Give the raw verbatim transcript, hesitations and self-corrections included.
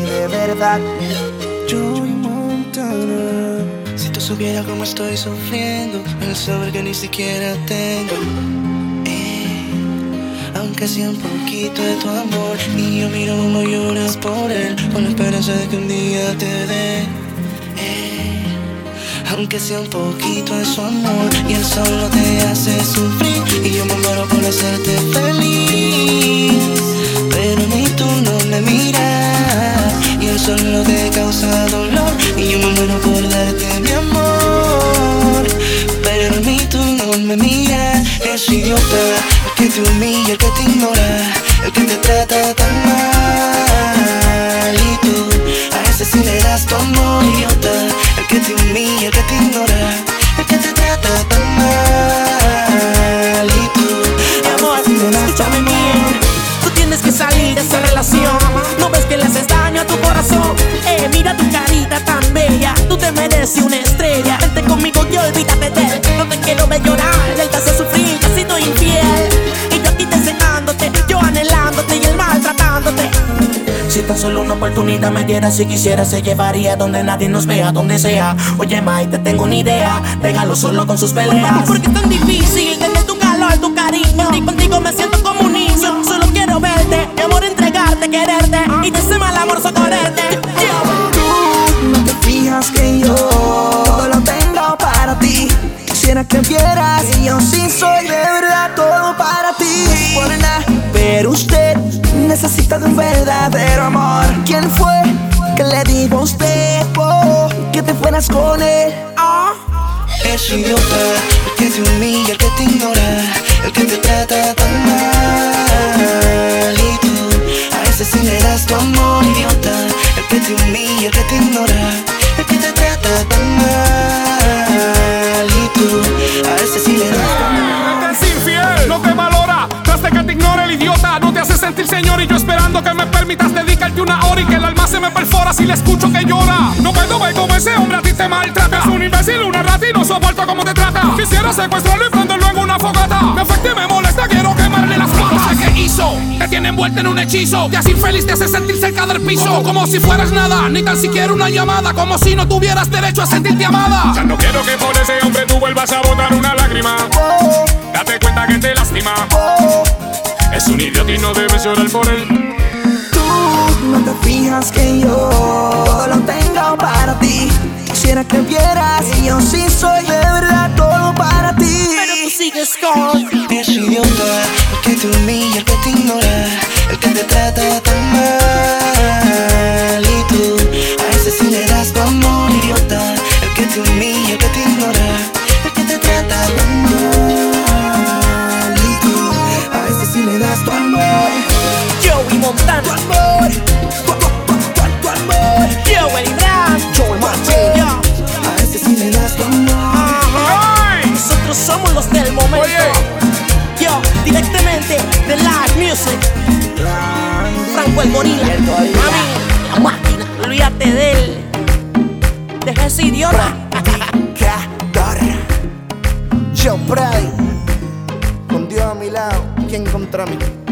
de verdad. Joey Montana. Si tú supieras cómo estoy sufriendo el saber que ni siquiera tengo, eh, aunque sea un poquito de tu amor, y yo miro cómo lloras por él, con la esperanza de que un día te dé, eh, aunque sea un poquito de su amor, y él solo te hace sufrir, y yo me muero por hacerte feliz, pero ni tú no me miras, y él solo te causa dolor, y yo me muero por darte mi amor, pero ni tú no me miras. Es idiota el que te humilla, el que te ignora, el que te trata tan mal, y tú a ese sí le das tu amor. Idiota el que te humilla, el que te ignora, el que te trata tan mal, y tú a amor, escúchame bien, tú tienes que salir de esa relación. No ves que le haces daño a tu corazón. Eh, mira tu carita tan bella, tú te mereces una estrella. Vente conmigo y olvídate de él. No te quiero ver llorar, él te hace sufrir, te ha sido infiel. Y yo aquí deseándote, yo anhelándote y él maltratándote. Si tan solo una oportunidad me diera, si quisiera se llevaría donde nadie nos vea, donde sea. Oye, Mai, te tengo una idea, déjalo solo con sus peleas. Porque es tan difícil tener tu calor, tu cariño, y contigo me siento como un niño. Solo quiero verte, mi amor, entregarte, quererte, y de ese mal amor socorrerte. Tú no te fijas que yo todo lo tengo para ti. Quisiera que vieras que yo sí soy de verdad todo para ti. No es por nada, pero usted necesita de un verdadero amor. ¿Quién fue que le dijo a usted oh, que te fueras con él? Oh. es idiota el que te humilla, el que te ignora, el que te trata tan mal, y tú a ese sí le das tu amor. Idiota el que te humilla, el que te ignora, el que te trata tan mal, y tú a ese sí le das tu amor. Es infiel, no te valora, tras de que te ignore el idiota, no te hace sentir señor, y yo esperando que me permitas dedicarte una hora y que el alma se me perfora si le escucho que llora. No puedo ver cómo ese hombre a ti te maltrata, es un imbécil, una rata y no soporto cómo te trata. Quisiera secuestrarlo y prenderlo en una fogata, me afecta y me molesta, quiero quemarle las patas. No sé qué hizo, te tiene envuelta en un hechizo, te hace infeliz, te hace sentir cerca del piso, como si fueras nada, ni tan siquiera una llamada, como si no tuvieras derecho a sentirte amada. Ya no quiero que por ese hombre tú vuelvas a botar una lágrima, date cuenta que te lastima, es un idiota y no debes llorar por él. Tú no te fijas que yo todo lo tengo para ti. Quisiera que vieras que yo sí soy de verdad todo para ti. Pero tú sigues con es idiota el que te humilla, el que te ignora, el que te trata tan mal, y tú a ese sí le das tu amor. Idiota el que te humilla, el que te ignora, el que te trata tan mal, y tú a ese sí le das tu amor. Joey Montana, Tu amor, tu, tu, tu, tu, tu amor. Joey Brand, Joey Montana, yo. a ese sí le das tu amor. ¡Ay! Nosotros somos los del momento. Oye. Yo, directamente de Live Music, Franco el Gorila, mami, la máquina, olvídate de él, deja ese idiota. Practicador. Yo, Brady, con Dios a mi lado, ¿quién contra mí?